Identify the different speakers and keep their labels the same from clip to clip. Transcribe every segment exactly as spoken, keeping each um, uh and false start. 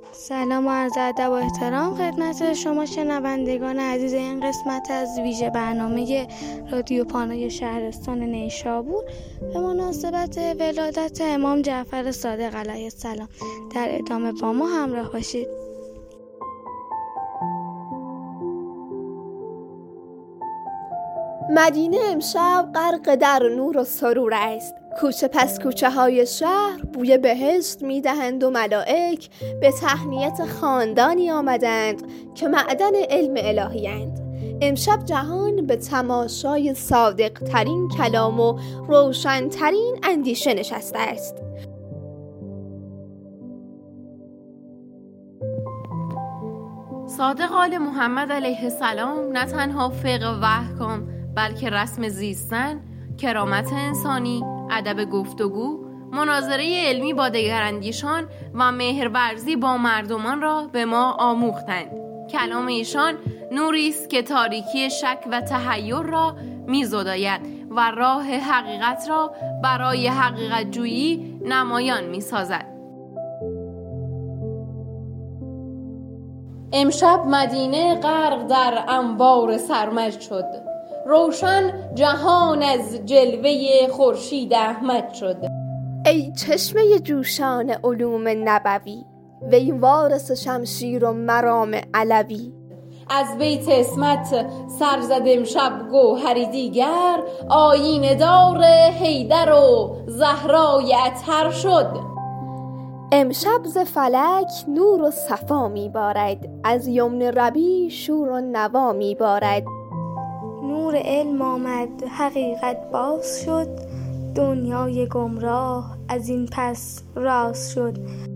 Speaker 1: سلام و عرض ادب و احترام خدمت شما شنوندگان عزیز این قسمت از ویژه برنامه رادیو پانوی شهرستان نیشابور به مناسبت ولادت امام جعفر صادق علیه السلام. در ادامه با ما همراه باشید.
Speaker 2: مدینه امشب غرق در نور و سرور است. کوچه پس کوچه های شهر بوی بهشت می دهند و ملائک به تهنیت خاندانی آمدند که معدن علم الهی اند. امشب جهان به تماشای صادق ترین کلام و روشن ترین اندیشه نشسته است.
Speaker 3: صادق آل محمد علیه السلام نه تنها فقه و احکام بلکه رسم زیستن، کرامت انسانی، ادب گفتگو، مناظره علمی با دگراندیشان و مهرورزی با مردمان را به ما آموختند. کلام ایشان نوری است که تاریکی شک و تحیر را می‌زداید و راه حقیقت را برای حقیقت جویی نمایان می‌سازد. امشب مدینه غرق در انوار سرمد شد، روشن جهان از جلوه خورشید احمد شد.
Speaker 2: ای چشمه جوشان علوم نبوی، وی وارث شمشیر و مرام علوی.
Speaker 3: از بیت اسمت سر زد امشب گوهری دیگر، آیین دار حیدر و زهرای اطهر شد.
Speaker 2: امشب ز فلک نور و صفا میبارد، از یمن ربیع شور و نوا میبارد.
Speaker 1: نور علم آمد حقیقت باز شد، دنیای گمراه از این پس راست شد.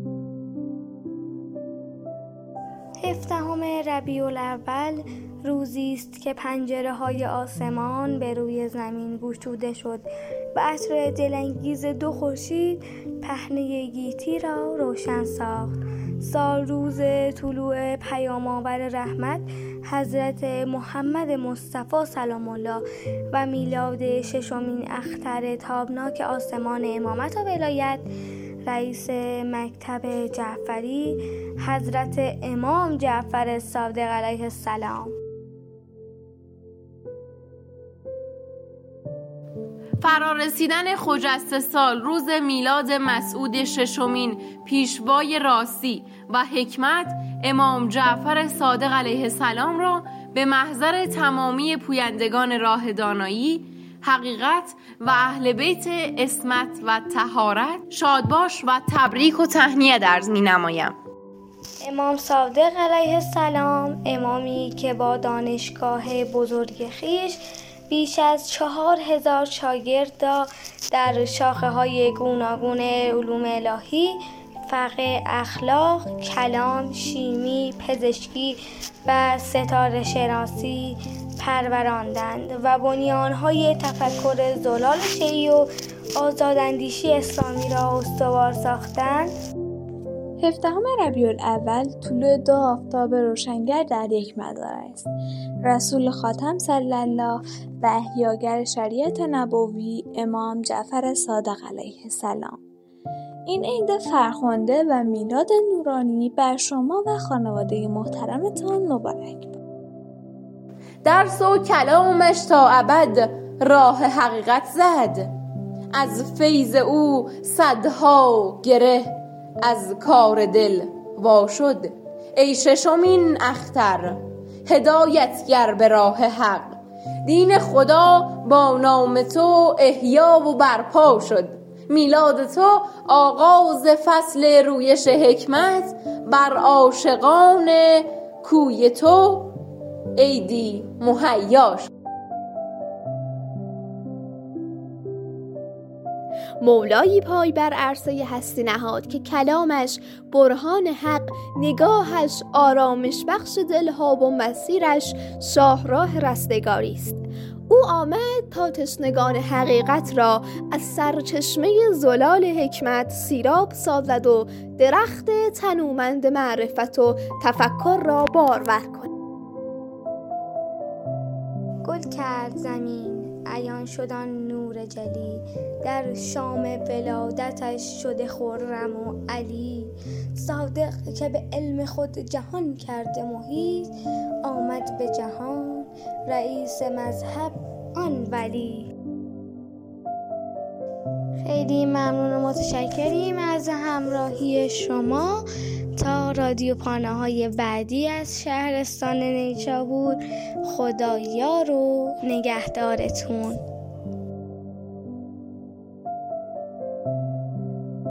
Speaker 1: هفدهم ربیع الاول روزی است که پنجره های آسمان به روی زمین گشوده شد و عطر دلانگیز دو خورشید پهنه گیتی را روشن ساخت. سال روز طلوع پیام آور رحمت حضرت محمد مصطفی سلام الله و میلاد ششمین اختر تابناک آسمان امامت و ولایت رئیس مکتب جعفری حضرت امام جعفر صادق علیه السلام.
Speaker 3: فرارسیدن خجسته سال روز میلاد مسعود ششمین پیشوای راستی و حکمت امام جعفر صادق علیه السلام را به محضر تمامی پویندگان راه دانایی، حقیقت و اهل بیت عصمت و طهارت شادباش و تبریک و تهنیت عرض می‌نمایم.
Speaker 1: امام صادق علیه السلام امامی که با دانشگاه بزرگ خویش بیش از چهار هزار شاگرد را در شاخه‌های گوناگون علوم الهی، فقه، اخلاق، کلام، شیمی، پزشکی و ستاره شناسی پروراندند و بنیان‌های تفکر زلال شیعی و آزاداندیشی اسلامی را استوار ساختند.
Speaker 4: هفدهم ربیع الاول طلوع دو آفتاب روشنگر در یک مدار است. رسول خاتم صلی الله و احیاگر شریعت نبوی امام جعفر صادق علیه السلام. این عید فرخنده و میلاد نورانی بر شما و خانواده محترمتان مبارک.
Speaker 3: درس و کلامش تا ابد راه حقیقت زد، از فیض او صدها گره از کار دل وا شد. ای ششمین اختر هدایتگر به راه حق، دین خدا با نام تو احیا و برپا شد. میلاد تو آغاز فصل رویش حکمت، بر عاشقان کوی تو عیدی مهیا شد.
Speaker 2: مولایی پای بر عرصه هستی نهاد که کلامش برهان حق، نگاهش آرامش بخش دلها و مسیرش شاهراه رستگاری است. او آمد تا تشنگان حقیقت را از سرچشمه زلال حکمت سیراب سازد و درخت تنومند معرفت و تفکر را بارور کند.
Speaker 1: گل کرد زمین عیان شدن نور جلی، در شام ولادتش شده خرم و علی. صادق که به علم خود جهان کرده محیط، آمد به جهان رئیس مذهب آن ولی. خیلی ممنون و متشکریم از همراهی شما. تا رادیو پانه های بعدی از شهرستان نیشابور، خدایار و نگهدارتون.